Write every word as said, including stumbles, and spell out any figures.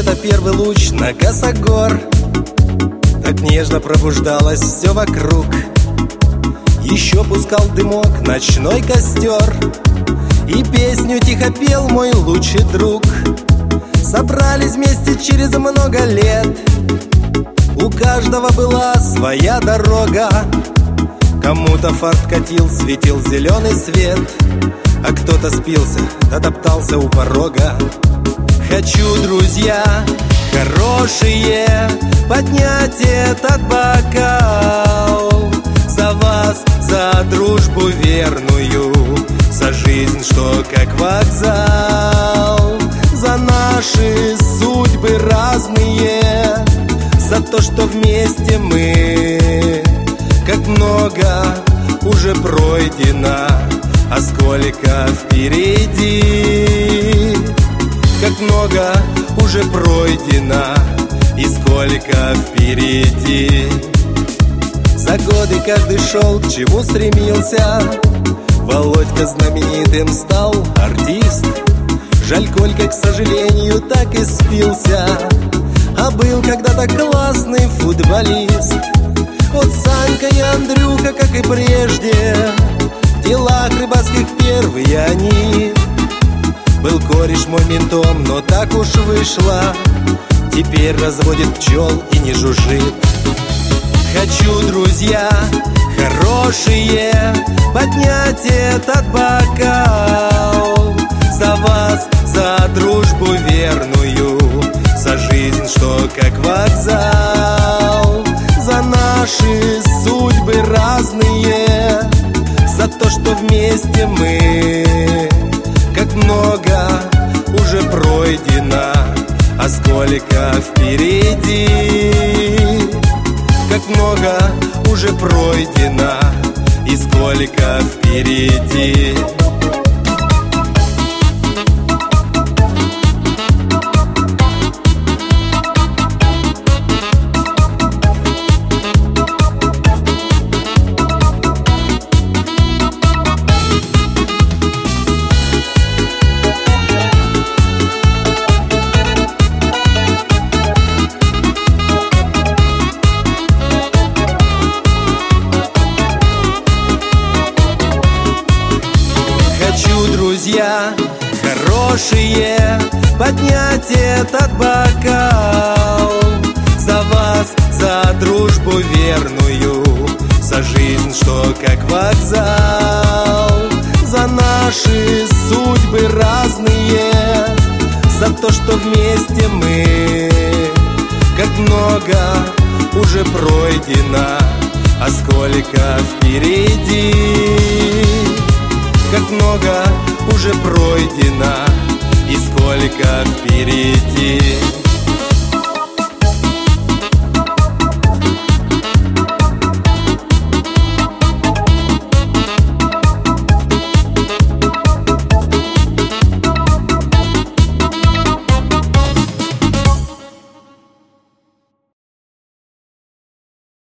рассвета первый луч на косогор. Так нежно пробуждалось все вокруг. Еще пускал дымок ночной костер, и песню тихо пел мой лучший друг. Собрались вместе через много лет, у каждого была своя дорога. Кому-то фарт катил, светил зеленый свет, а кто-то спился, дотоптался у порога. Хочу, друзья, хорошие, поднять этот бокал за вас, за дружбу верную, за жизнь, что как вокзал, за наши судьбы разные, за то, что вместе мы. Как много уже пройдено, а сколько впереди. Как много уже пройдено, и сколько впереди. За годы каждый шел, к чему стремился. Володька знаменитым стал, артист. Жаль, Колька, к сожалению, так и спился, а был когда-то классный футболист. Вот Санька и Андрюха, как и прежде, в делах рыбацких первые они. Был кореш мой ментом, но так уж вышло, теперь разводит пчел и не жужжит. Хочу, друзья, хорошие, поднять этот бокал за вас, за дружбу верную, за жизнь, что как вокзал, за наши судьбы разные, за то, что вместе мы. Как много уже пройдено, а сколько впереди. Как много уже пройдено, и сколько впереди. Друзья, хорошие, поднять этот бокал за вас, за дружбу верную, за жизнь, что как вокзал, за наши судьбы разные, за то, что вместе мы. Как много уже пройдено, а сколько впереди. Как много уже пройдено, и сколько впереди.